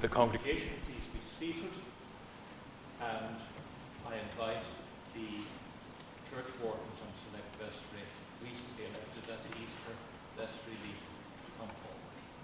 the congregation please be seated, and I invite the church wardens on Select Vestry, recently elected at the Easter Vestry League, to come forward.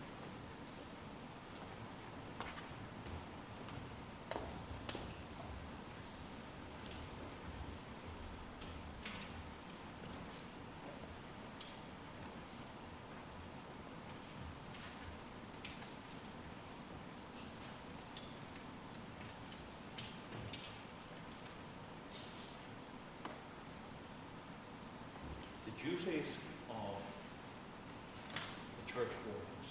The duties of the church wardens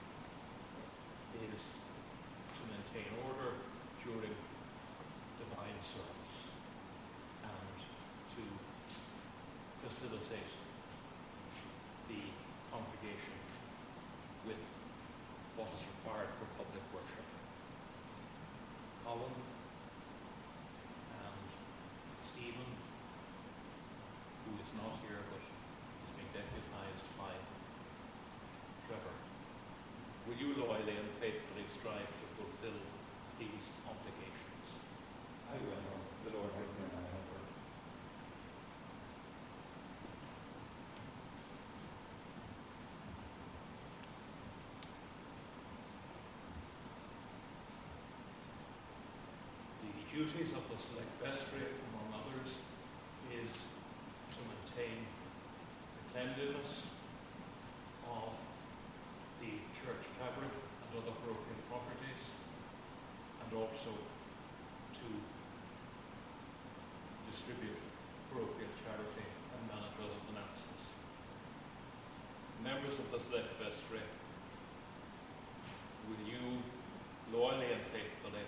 is to maintain order during divine service and to facilitate the congregation with what is required for public worship. Colin and Stephen, who is not here but is being deputized by Trevor, will you loyally and faithfully strive to fulfill these obligations? I will. The Lord with me, my helper. The duties of the Select Vestry, among others, is to maintain the cleanliness of the church fabric and other parochial properties, and also to distribute parochial charity and manage other finances. Members of the Select Vestry, will you loyally and faithfully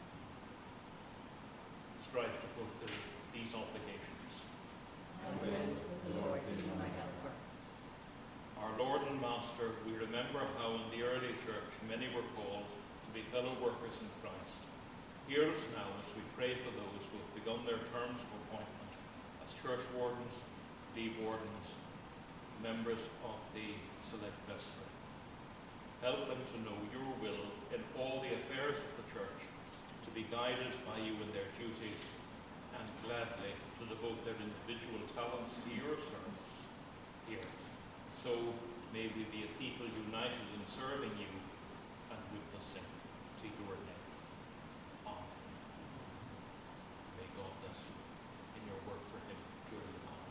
strive to fulfill these obligations? I will, the Lord be my helper. Our Lord and Master, we remember how in the early church many were called to be fellow workers in Christ. Hear us now as we pray for those who have begun their terms of appointment as church wardens, leave wardens, members of the Select Vestry. Help them to know your will in all the affairs of the church, to be guided by you in their duties, and gladly to devote their individual talents to your service here. So may we be a people united in serving you and witnessing to your name. Amen. May God bless you in your work for him during the time.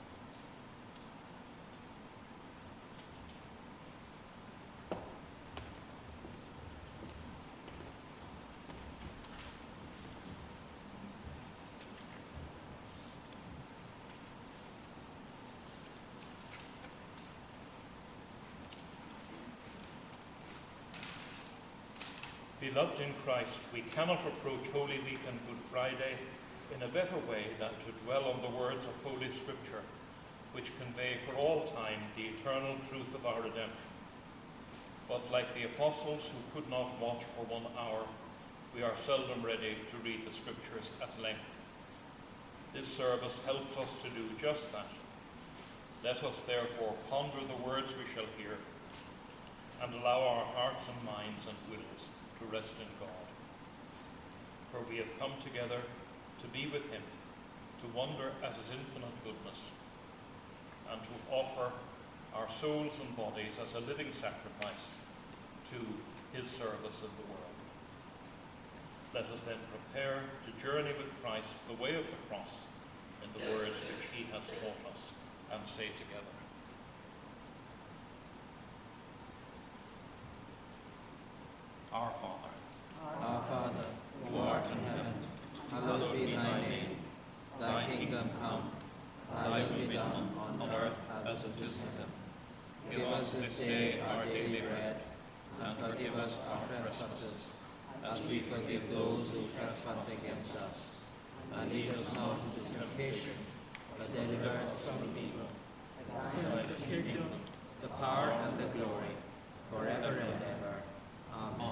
Beloved in Christ, we cannot approach Holy Week and Good Friday in a better way than to dwell on the words of Holy Scripture, which convey for all time the eternal truth of our redemption. But like the apostles who could not watch for 1 hour, we are seldom ready to read the Scriptures at length. This service helps us to do just that. Let us therefore ponder the words we shall hear and allow our hearts and minds and wills to rest in God. For we have come together to be with him, to wonder at his infinite goodness, and to offer our souls and bodies as a living sacrifice to his service in the world. Let us then prepare to journey with Christ the way of the cross in the words which he has taught us, and say together, Our Father, Our Father, who art in heaven, hallowed be thy name. Thy kingdom come, thy will be done on earth as it is in heaven. Give us this day our daily bread, and forgive us our trespasses, as we forgive those who trespass against us. And lead us not into temptation, but deliver us from evil. Thine is the kingdom, the power, and the glory, forever and ever. Amen.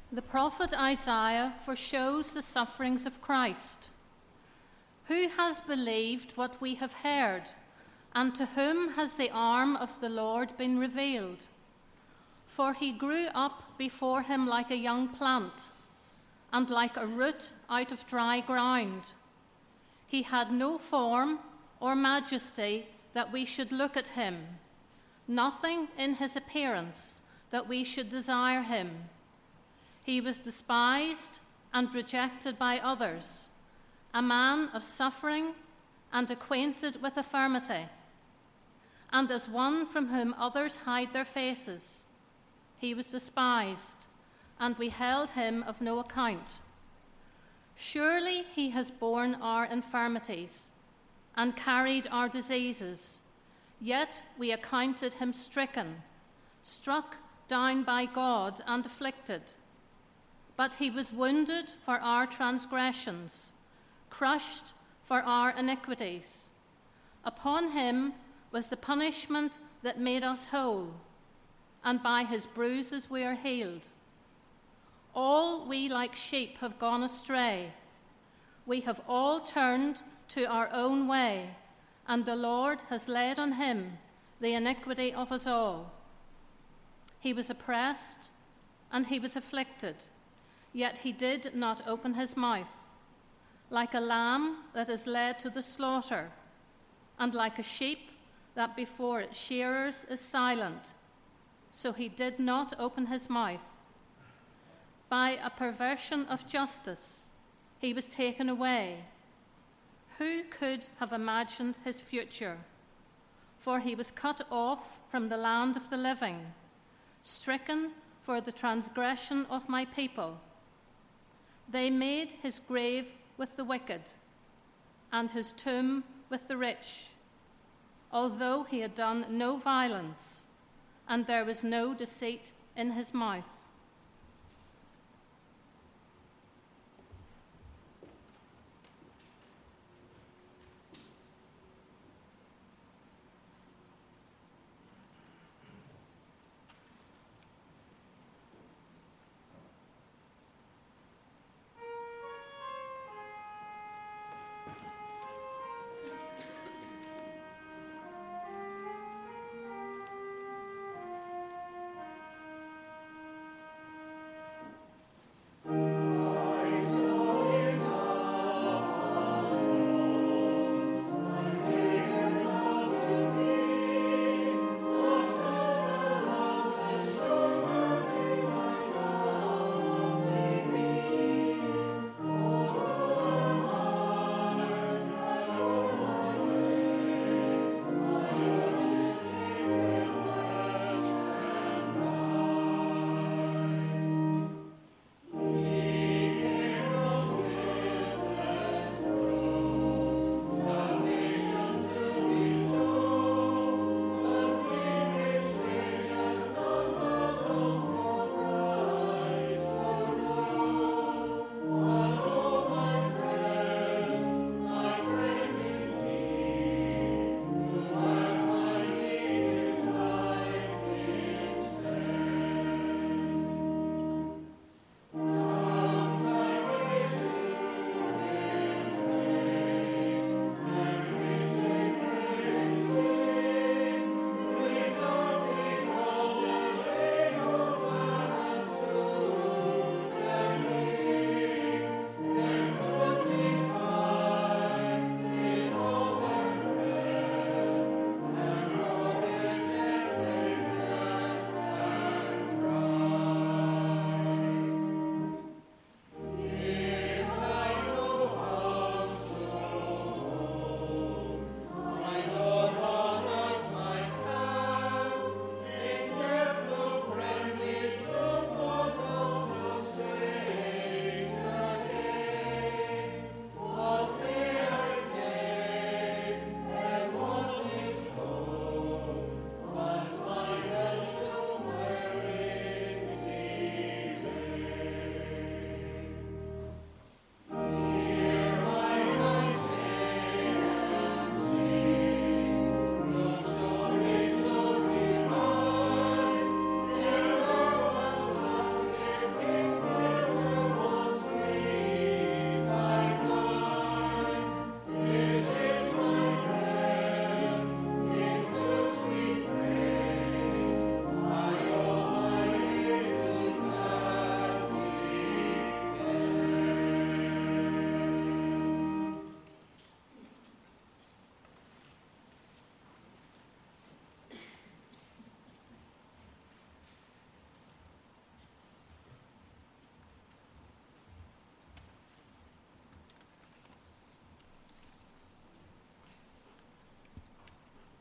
The prophet Isaiah foreshows the sufferings of Christ. Who has believed what we have heard, and to whom has the arm of the Lord been revealed? For he grew up before him like a young plant, and like a root out of dry ground. He had no form or majesty that we should look at him, nothing in his appearance that we should desire him. He was despised and rejected by others, a man of suffering and acquainted with infirmity. And as one from whom others hide their faces, he was despised, and we held him of no account. Surely he has borne our infirmities and carried our diseases, yet we accounted him stricken, struck down by God and afflicted. But he was wounded for our transgressions, crushed for our iniquities. Upon him was the punishment that made us whole, and by his bruises we are healed. All we like sheep have gone astray. We have all turned to our own way, and the Lord has laid on him the iniquity of us all. He was oppressed and he was afflicted, yet he did not open his mouth. Like a lamb that is led to the slaughter, and like a sheep that before its shearers is silent, so he did not open his mouth. By a perversion of justice he was taken away. Who could have imagined his future? For he was cut off from the land of the living, stricken for the transgression of my people. They made his grave with the wicked, and his tomb with the rich, although he had done no violence, and there was no deceit in his mouth.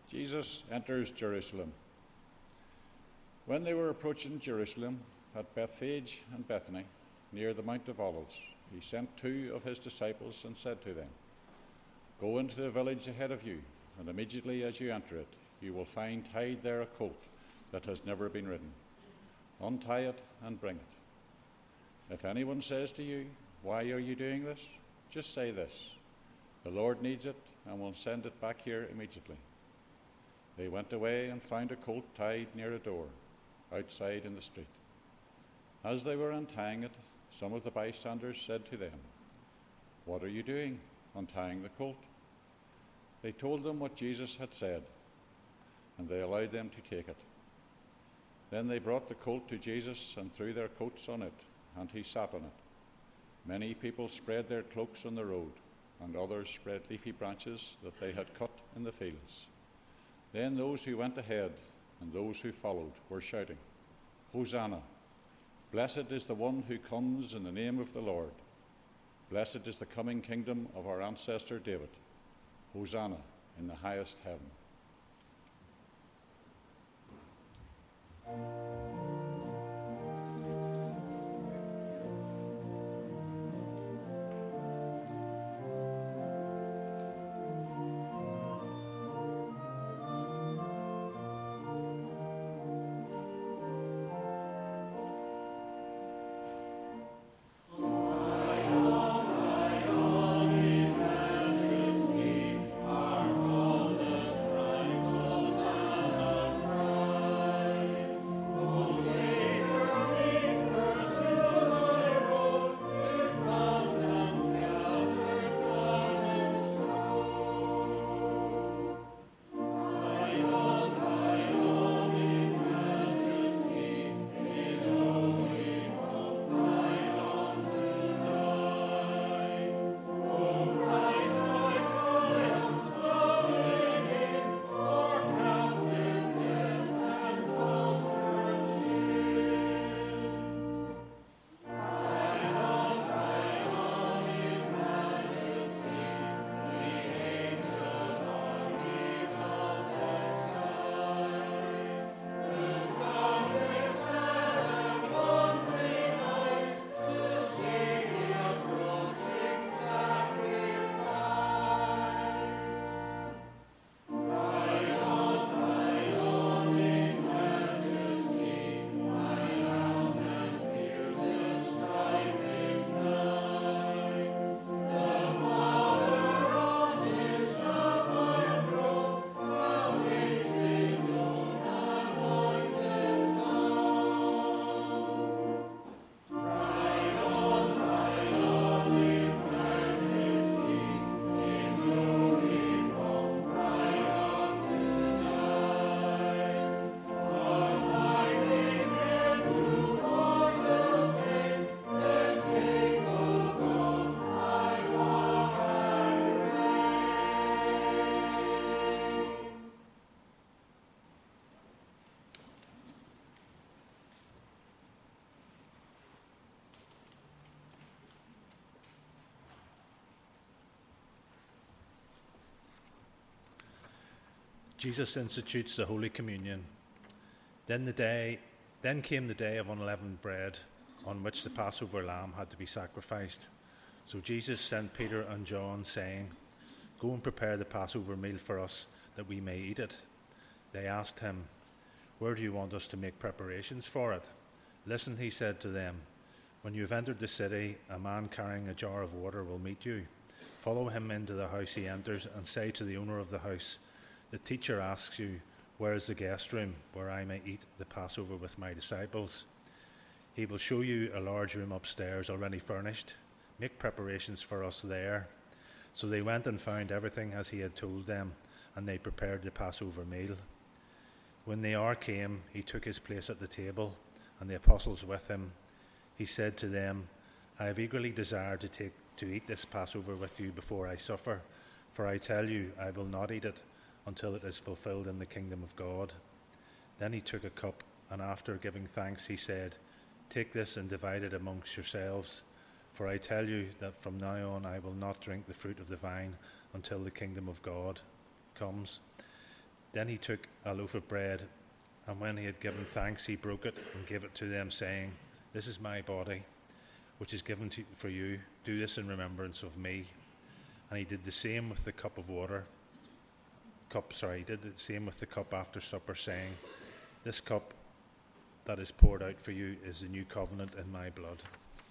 Jesus enters Jerusalem. When they were approaching Jerusalem at Bethphage and Bethany, near the Mount of Olives, he sent 2 of his disciples and said to them, "Go into the village ahead of you, and immediately as you enter it, you will find tied there a colt that has never been ridden. Untie it and bring it. If anyone says to you, 'Why are you doing this?' just say this, 'The Lord needs it and will send it back here immediately.'" They went away and found a colt tied near a door, outside in the street. As they were untying it, some of the bystanders said to them, "What are you doing, untying the colt?" They told them what Jesus had said, and they allowed them to take it. Then they brought the colt to Jesus and threw their coats on it, and he sat on it. Many people spread their cloaks on the road, and others spread leafy branches that they had cut in the fields. Then those who went ahead and those who followed were shouting, "Hosanna! Blessed is the one who comes in the name of the Lord. Blessed is the coming kingdom of our ancestor David. Hosanna in the highest heaven." Jesus institutes the Holy Communion. Then came the day of unleavened bread, on which the Passover lamb had to be sacrificed. So Jesus sent Peter and John, saying, "Go and prepare the Passover meal for us, that we may eat it." They asked him, "Where do you want us to make preparations for it?" "Listen," he said to them, "when you have entered the city, a man carrying a jar of water will meet you. Follow him into the house he enters, and say to the owner of the house, 'The teacher asks you, where is the guest room where I may eat the Passover with my disciples?' He will show you a large room upstairs already furnished. Make preparations for us there." So they went and found everything as he had told them, and they prepared the Passover meal. When the hour came, he took his place at the table, and the apostles with him. He said to them, "I have eagerly desired to eat this Passover with you before I suffer, for I tell you, I will not eat it until it is fulfilled in the kingdom of God." Then he took a cup, and after giving thanks, he said, "Take this and divide it amongst yourselves, for I tell you that from now on I will not drink the fruit of the vine until the kingdom of God comes." Then he took a loaf of bread, and when he had given thanks, he broke it and gave it to them, saying, "This is my body, which is given for you. Do this in remembrance of me." And he did the same with the cup after supper, saying, "This cup that is poured out for you is the new covenant in my blood."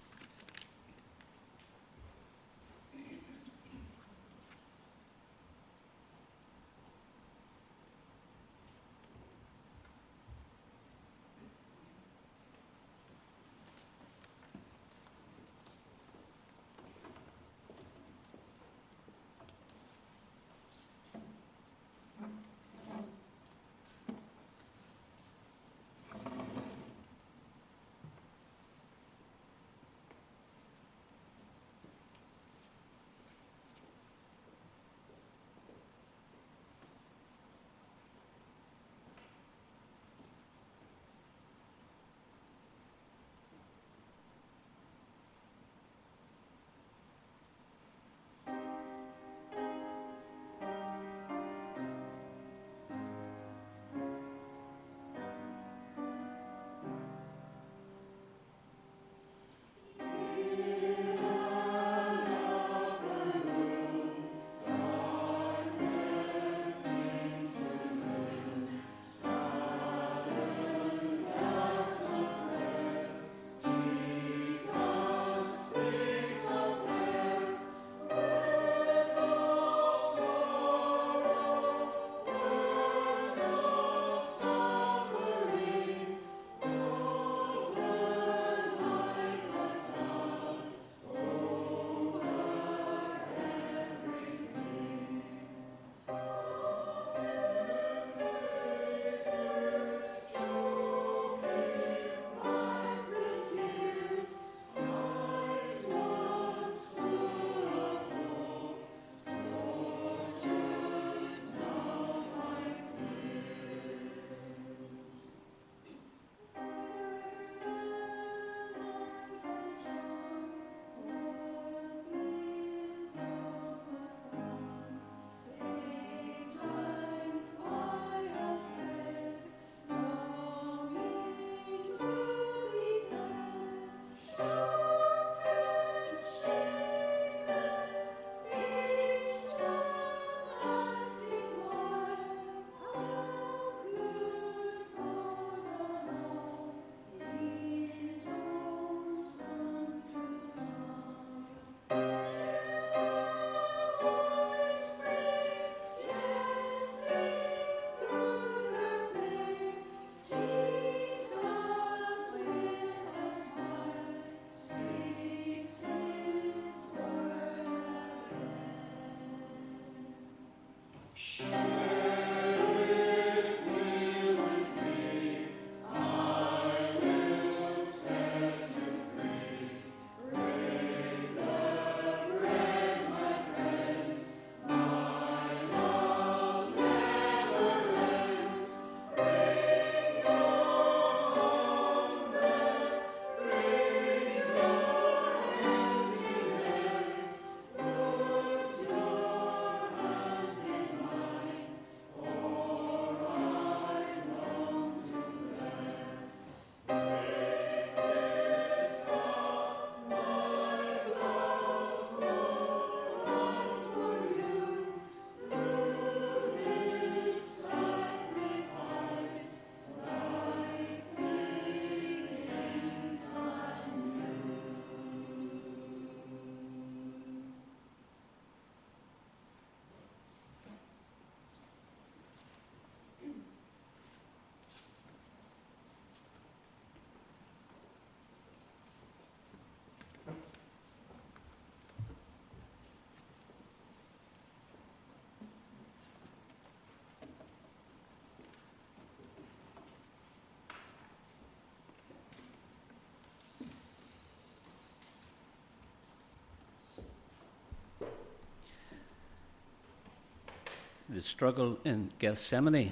The struggle in Gethsemane,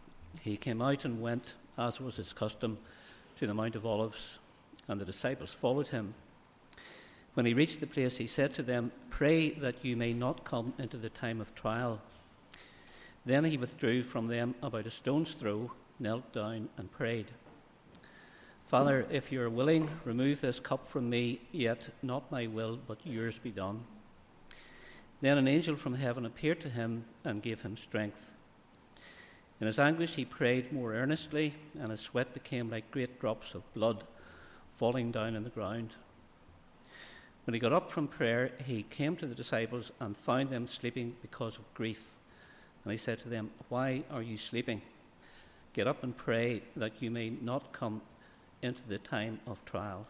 he came out and went, as was his custom, to the Mount of Olives, and the disciples followed him. When he reached the place, he said to them, "Pray that you may not come into the time of trial." Then he withdrew from them about a stone's throw, knelt down, and prayed. Father, if you are willing, remove this cup from me, yet not my will, but yours be done. Then an angel from heaven appeared to him and gave him strength. In his anguish he prayed more earnestly, and his sweat became like great drops of blood falling down on the ground. When he got up from prayer, he came to the disciples and found them sleeping because of grief. And he said to them, "Why are you sleeping? Get up and pray that you may not come into the time of trial."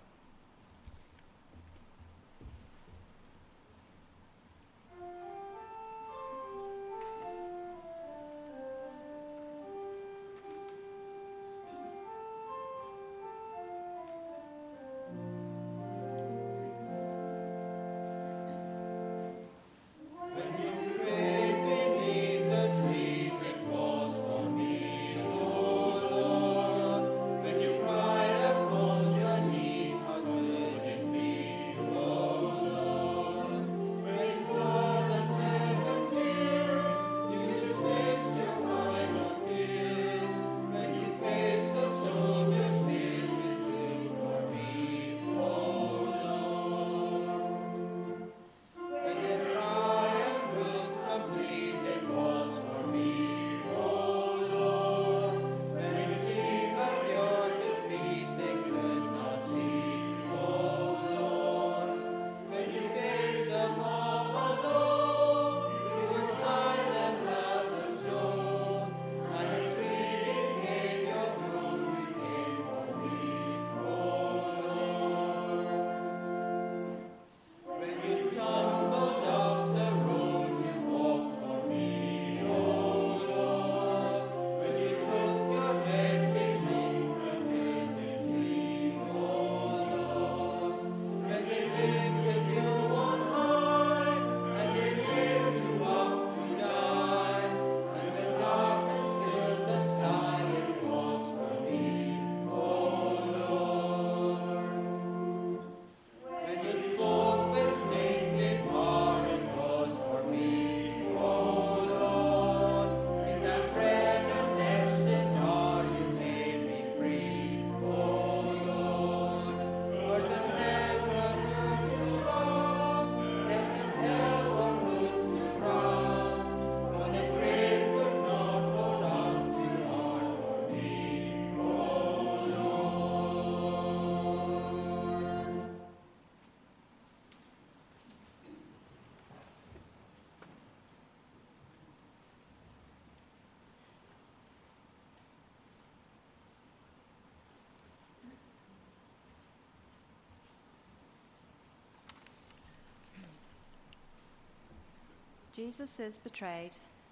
Jesus is betrayed.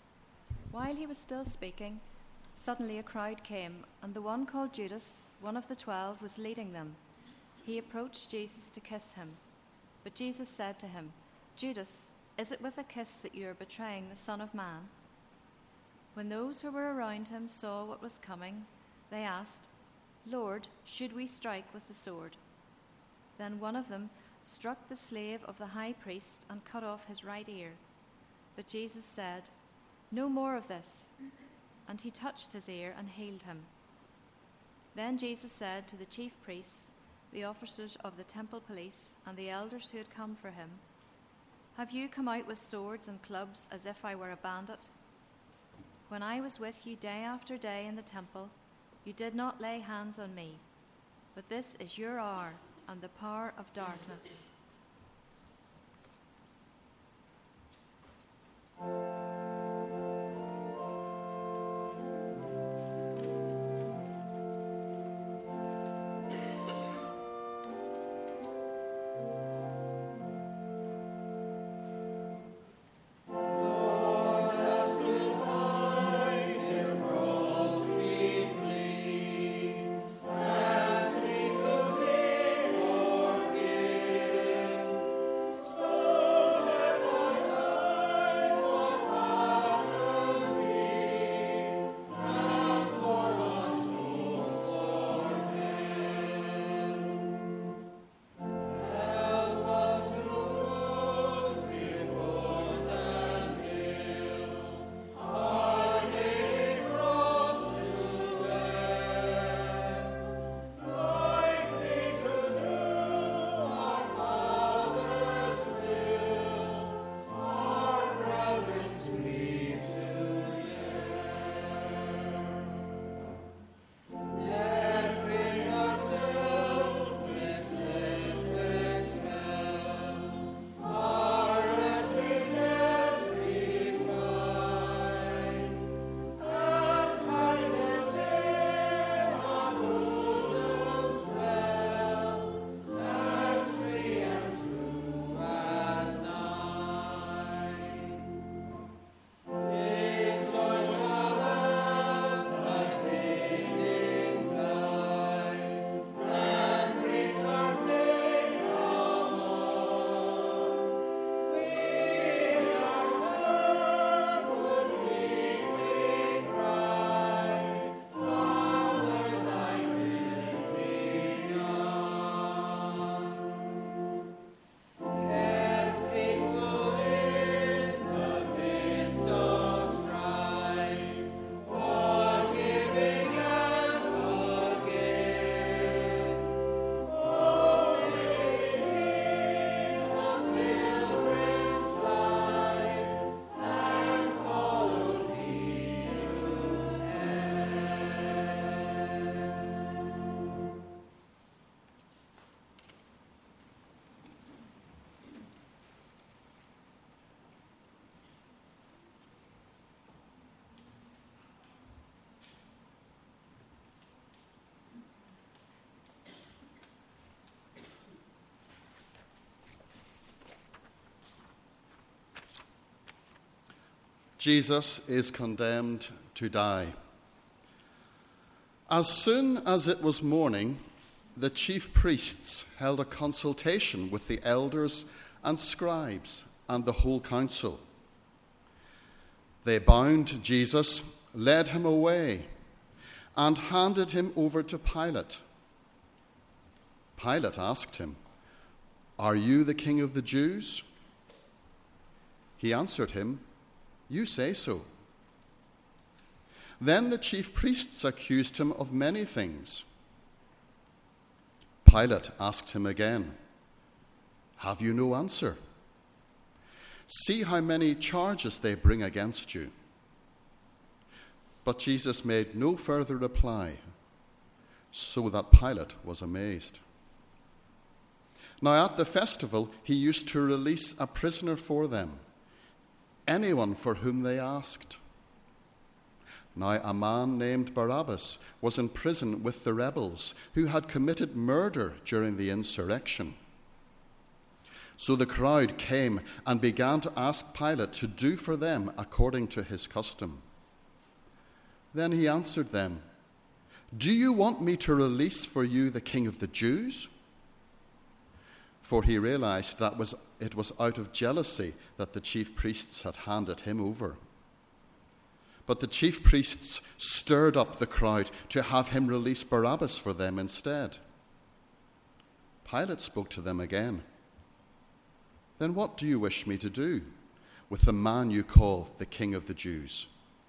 While he was still speaking, suddenly a crowd came, and the one called Judas, one of the 12, was leading them. He approached Jesus to kiss him. But Jesus said to him, "Judas, is it with a kiss that you are betraying the Son of Man?" When those who were around him saw what was coming, they asked, "Lord, should we strike with the sword?" Then one of them struck the slave of the high priest and cut off his right ear. But Jesus said, "No more of this." And he touched his ear and healed him. Then Jesus said to the chief priests, the officers of the temple police, and the elders who had come for him, "Have you come out with swords and clubs as if I were a bandit? When I was with you day after day in the temple, you did not lay hands on me. But this is your hour and the power of darkness." Let Jesus is condemned to die. As soon as it was morning, the chief priests held a consultation with the elders and scribes and the whole council. They bound Jesus, led him away, and handed him over to Pilate. Pilate asked him, "Are you the king of the Jews?" He answered him, "You say so." Then the chief priests accused him of many things. Pilate asked him again, "Have you no answer? See how many charges they bring against you." But Jesus made no further reply, so that Pilate was amazed. Now at the festival, he used to release a prisoner for them, anyone for whom they asked. Now a man named Barabbas was in prison with the rebels who had committed murder during the insurrection. So the crowd came and began to ask Pilate to do for them according to his custom. Then he answered them, "Do you want me to release for you the king of the Jews?" For he realized that it was out of jealousy that the chief priests had handed him over. But the chief priests stirred up the crowd to have him release Barabbas for them instead. Pilate spoke to them again. "Then what do you wish me to do with the man you call the King of the Jews?"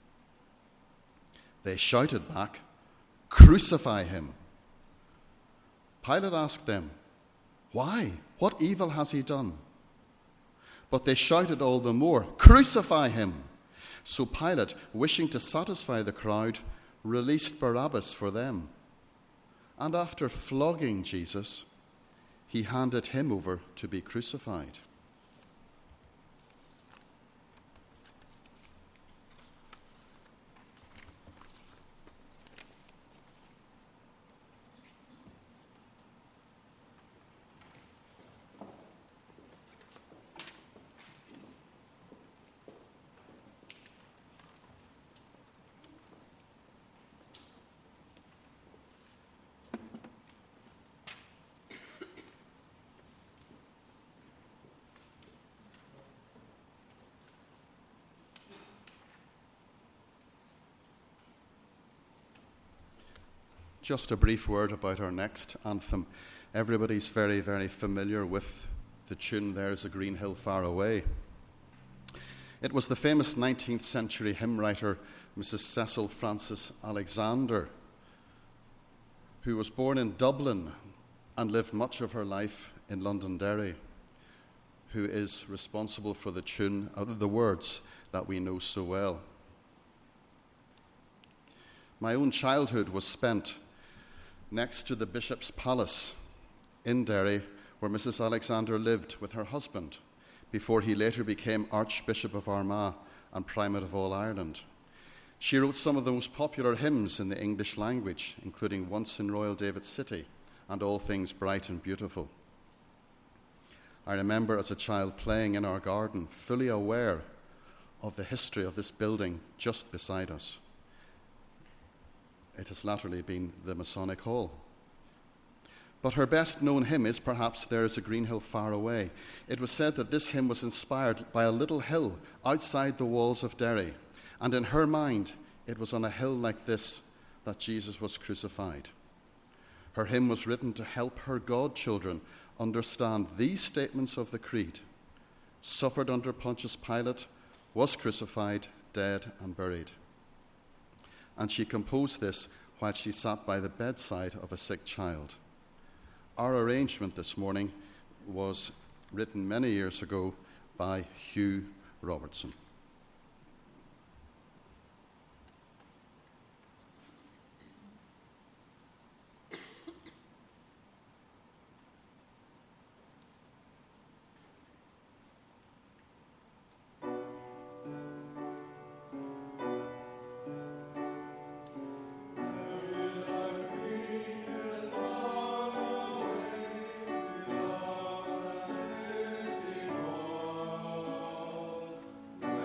They shouted back, "Crucify him." Pilate asked them, "Why? What evil has he done?" But they shouted all the more, "Crucify him!" So Pilate, wishing to satisfy the crowd, released Barabbas for them. And after flogging Jesus, he handed him over to be crucified. Just a brief word about our next anthem. Everybody's very, very familiar with the tune, "There's a Green Hill Far Away." It was the famous 19th century hymn writer, Mrs. Cecil Frances Alexander, who was born in Dublin and lived much of her life in Londonderry, who is responsible for the tune, the words that we know so well. My own childhood was spent next to the Bishop's Palace in Derry, where Mrs. Alexander lived with her husband before he later became Archbishop of Armagh and Primate of all Ireland. She wrote some of the most popular hymns in the English language, including "Once in Royal David City" and "All Things Bright and Beautiful." I remember as a child playing in our garden, fully aware of the history of this building just beside us. It has latterly been the Masonic Hall. But her best-known hymn is perhaps "There's a Green Hill Far Away." It was said that this hymn was inspired by a little hill outside the walls of Derry, and in her mind, it was on a hill like this that Jesus was crucified. Her hymn was written to help her godchildren understand these statements of the Creed: suffered under Pontius Pilate, was crucified, dead, and buried. And she composed this while she sat by the bedside of a sick child. Our arrangement this morning was written many years ago by Hugh Robertson. There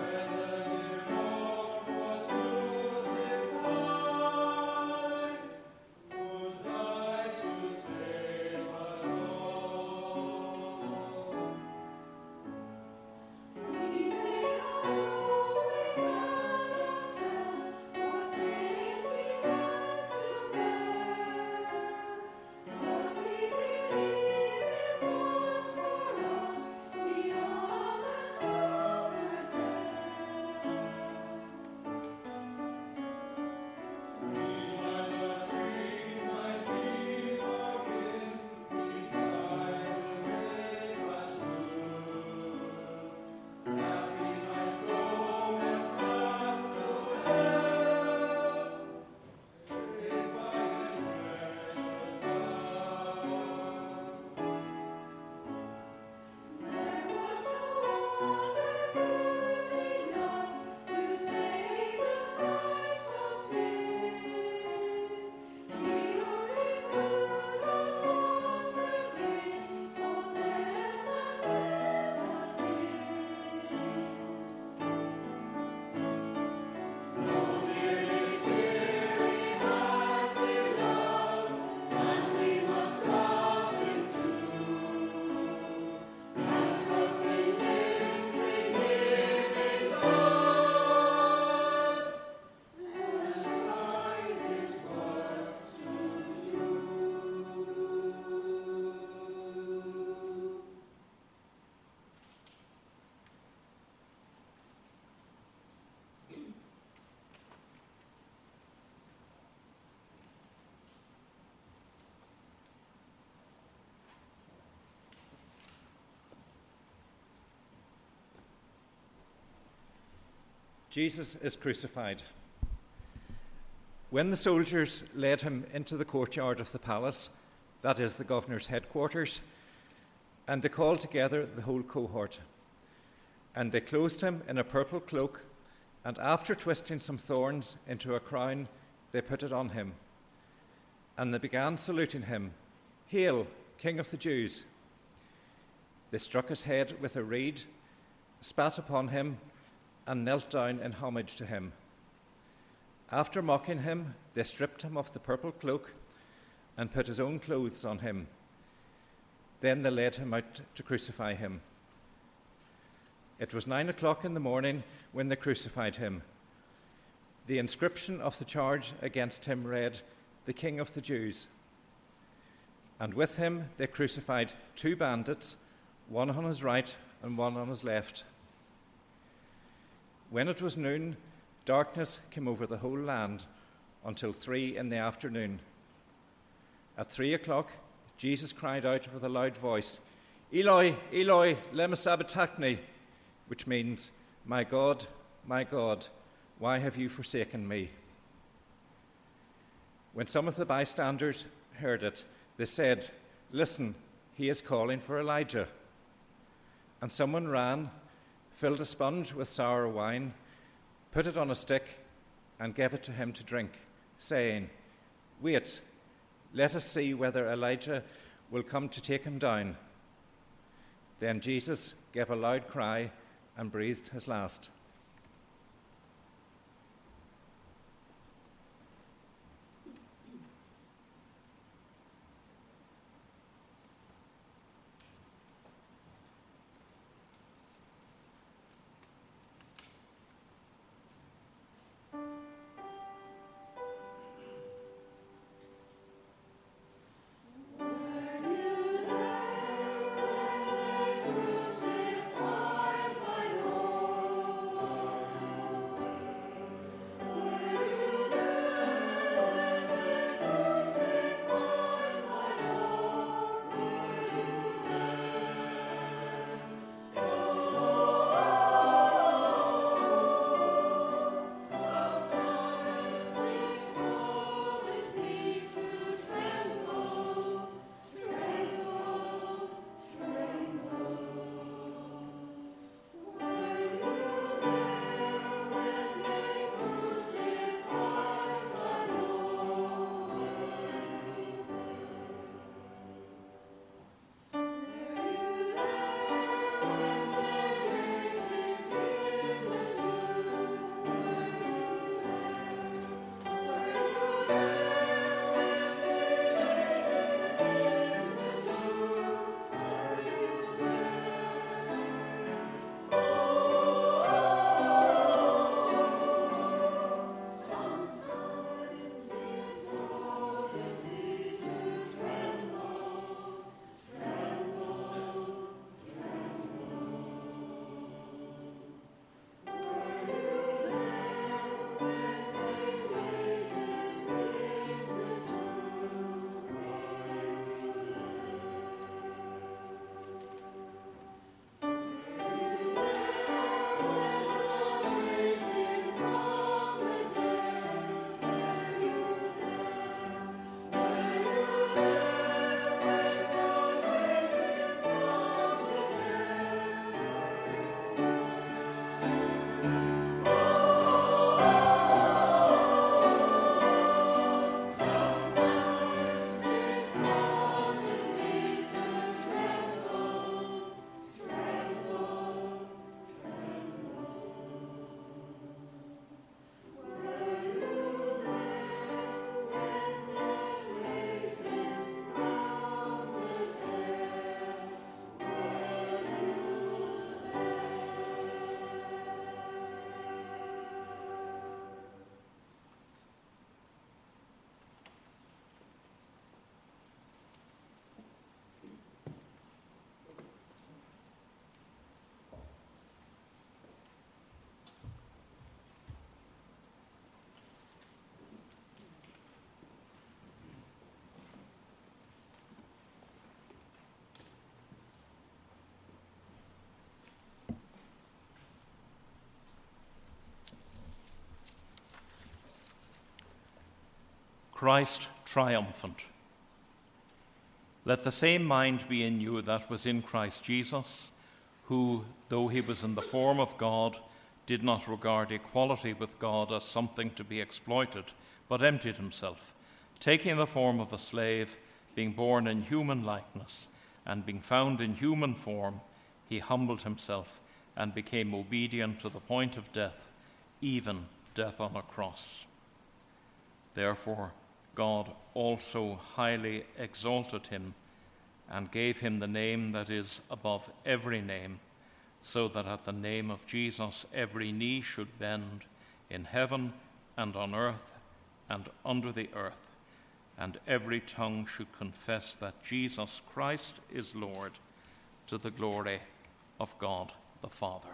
Jesus is crucified. When the soldiers led him into the courtyard of the palace, that is the governor's headquarters, and they called together the whole cohort, and they clothed him in a purple cloak, and after twisting some thorns into a crown, they put it on him. And they began saluting him, "Hail, King of the Jews!" They struck his head with a reed, spat upon him, and knelt down in homage to him. After mocking him, they stripped him of the purple cloak and put his own clothes on him. Then they led him out to crucify him. It was 9 o'clock in the morning when they crucified him. The inscription of the charge against him read, "The King of the Jews." And with him they crucified 2 bandits, one on his right and one on his left. When it was noon, darkness came over the whole land until 3 in the afternoon. At 3 o'clock, Jesus cried out with a loud voice, "Eloi, Eloi, lema sabachthani," which means, my God, why have you forsaken me?" When some of the bystanders heard it, they said, "Listen, he is calling for Elijah." And someone ran, filled a sponge with sour wine, put it on a stick, and gave it to him to drink, saying, "Wait, let us see whether Elijah will come to take him down." Then Jesus gave a loud cry and breathed his last. Christ triumphant. Let the same mind be in you that was in Christ Jesus, who, though he was in the form of God, did not regard equality with God as something to be exploited, but emptied himself, taking the form of a slave, being born in human likeness, and being found in human form, he humbled himself and became obedient to the point of death, even death on a cross. Therefore, God also highly exalted him and gave him the name that is above every name, so that at the name of Jesus every knee should bend in heaven and on earth and under the earth, and every tongue should confess that Jesus Christ is Lord, to the glory of God the Father.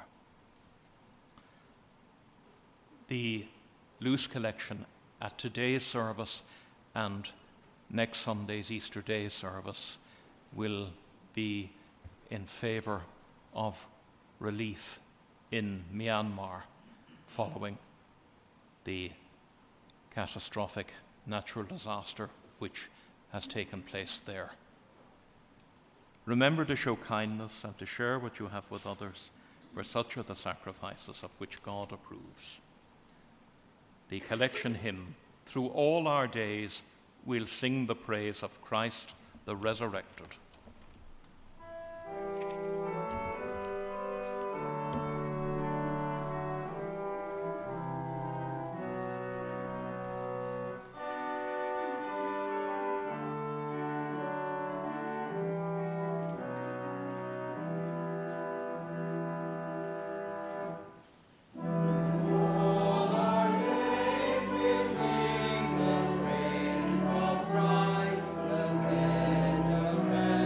The loose collection at today's service and next Sunday's Easter Day service will be in favour of relief in Myanmar following the catastrophic natural disaster which has taken place there. Remember to show kindness and to share what you have with others, for such are the sacrifices of which God approves. The collection hymn, "Through all our days we'll sing the praise of Christ the resurrected." Christ the resurrected.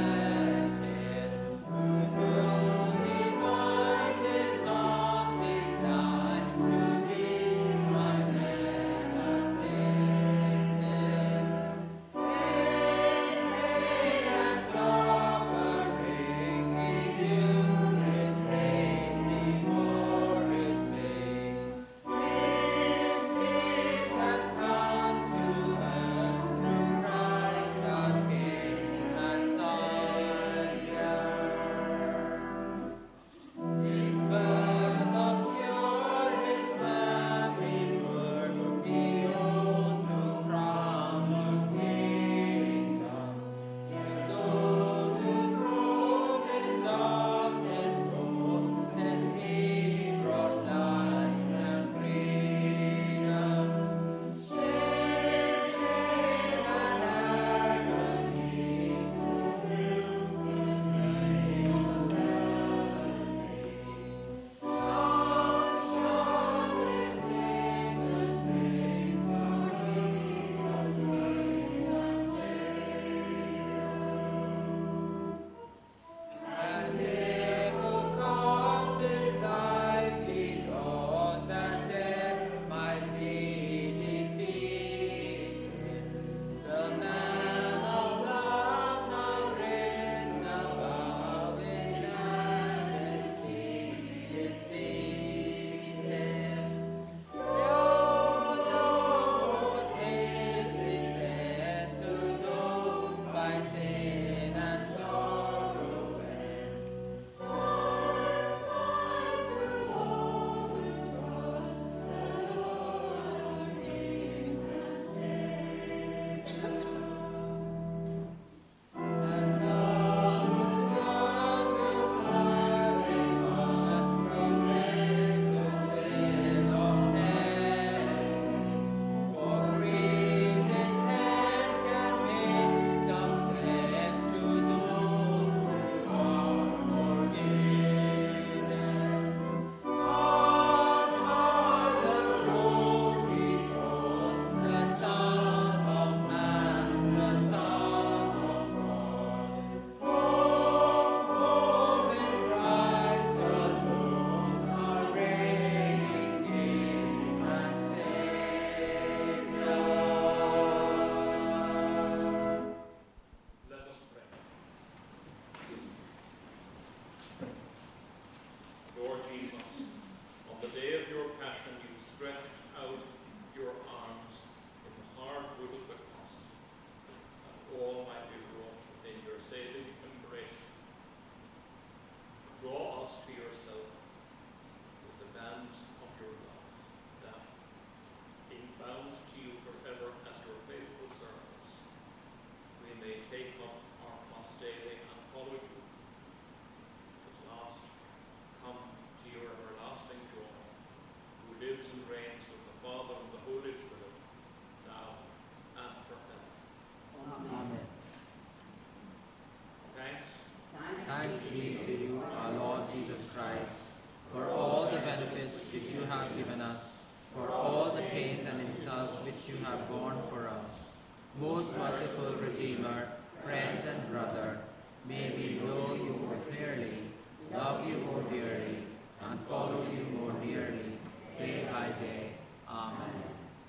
Thanks be to you, our Lord Jesus Christ, for all the benefits which you have given us, for all the pains and insults which you have borne for us. Most merciful Redeemer, friend and brother, may we know you more clearly, love you more dearly, and follow you more nearly, day by day. Amen.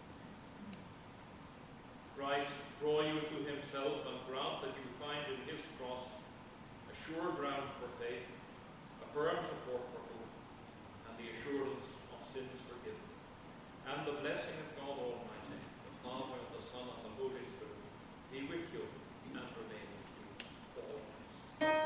Christ, draw you to himself and grant that you find in his cross a sure ground for faith, a firm support for hope, and the assurance of sins forgiven. And the blessing of God Almighty, the Father, the Son, and the Holy Spirit, be with you and remain with you always.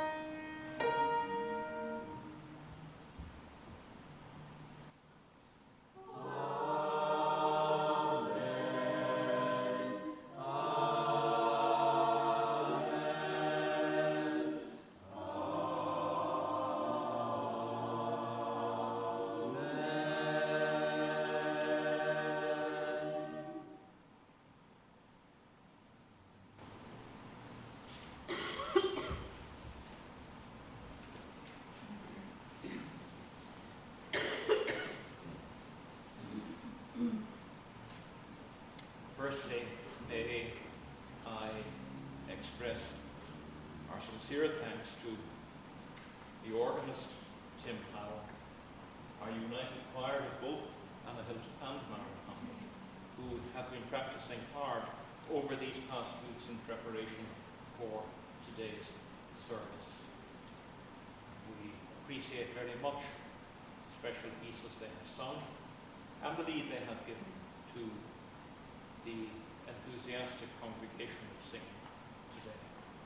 Firstly, may I express our sincere thanks to the organist, Tim Powell, our united choir of both Annahilt and Marathon, who have been practicing hard over these past weeks in preparation for today's service. We appreciate very much the special pieces they have sung and the lead they have given to the enthusiastic congregation of singing today.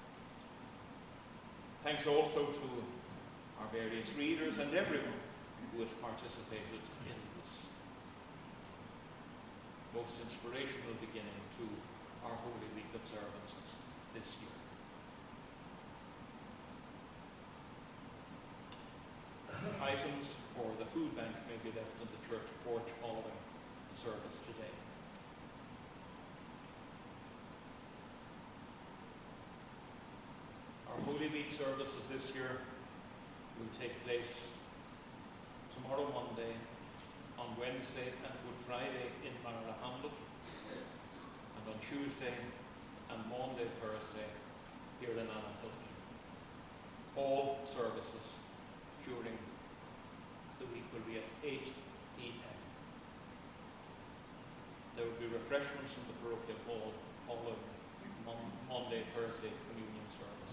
Thanks also to our various readers and everyone who has participated in this most inspirational beginning to our Holy Week observances this year. Items for the food bank may be left in the church porch following the service today. Holy Week services this year will take place tomorrow Monday, on Wednesday and Good Friday in Marla Hamlet, and on Tuesday and Monday, Thursday here in Annahilt. All services during the week will be at 8 p.m. There will be refreshments in the parochial hall following Monday, Thursday communion service.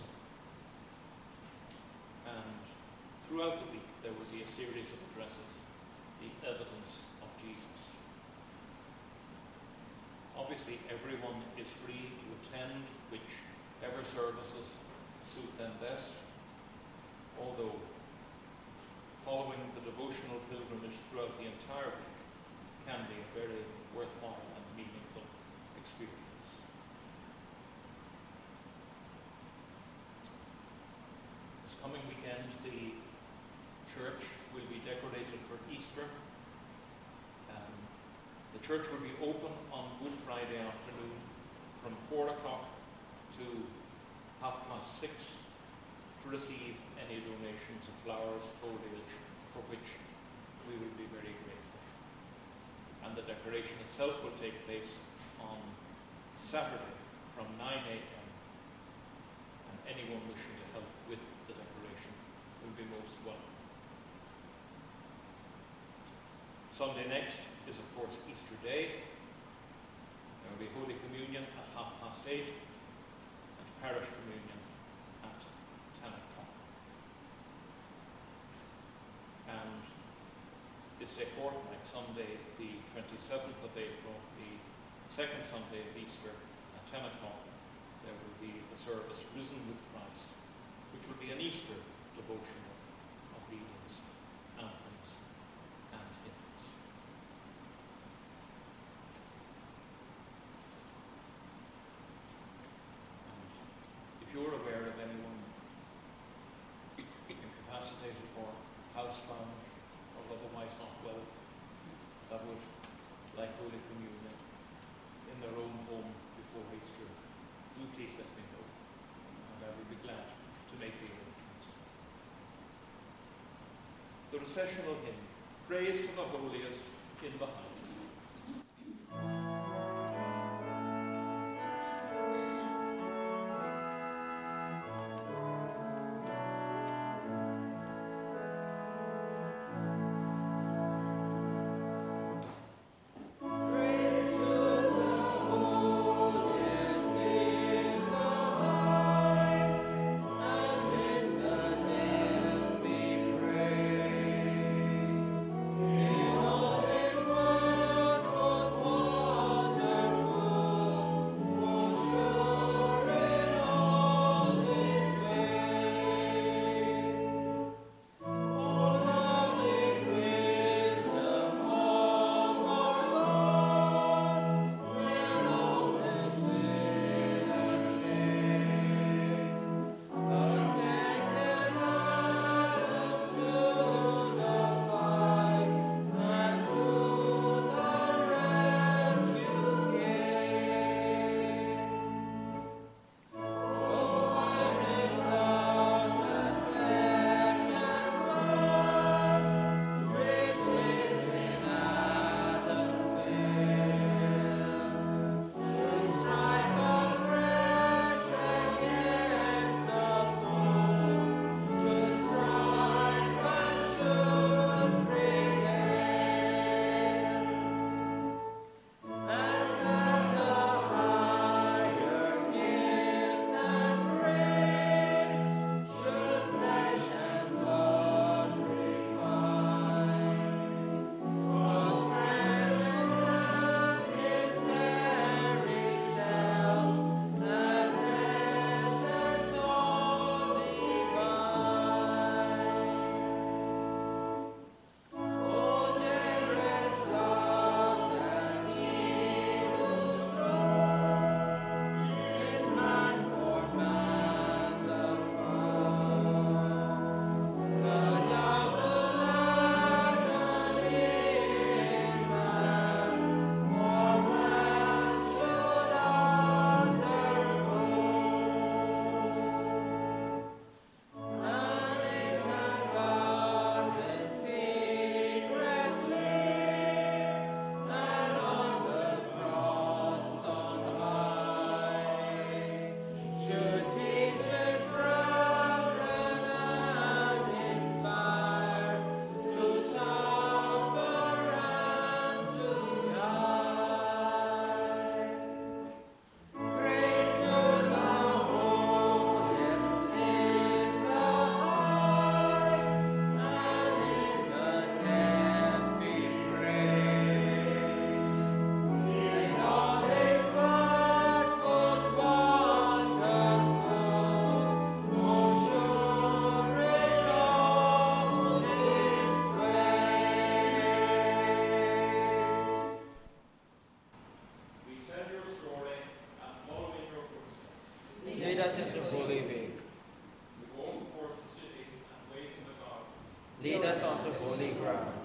And throughout the week there will be a series of addresses, the evidence of Jesus. Obviously everyone is free to attend whichever services suit them best, although following the devotional pilgrimage throughout the entire week can be a very worthwhile and meaningful experience. Coming weekend, the church will be decorated for Easter. The church will be open on Good Friday afternoon from 4 o'clock to 6:30 to receive any donations of flowers, foliage, for which we will be very grateful. And the decoration itself will take place on Saturday from 9 a.m. and anyone wishing to help with the decoration will be most welcome. Sunday next is, of course, Easter Day. There will be Holy Communion at 8:30 and Parish Communion at 10 o'clock. And this day fortnight, Sunday the 27th of April, the second Sunday of Easter at 10 o'clock, there will be the service Risen with Christ, which will be an Easter devotional of readings, anthems, and hymns. And if you're aware of anyone incapacitated or housebound or otherwise not well that would like Holy Communion in their own home before Easter, do please let me know, and I will be glad to make the arrangements. processional hymn, Praise to the Holiest in the Heights. Lead us into holy way. We walk towards the city and wait in the garden. Lead us onto holy ground.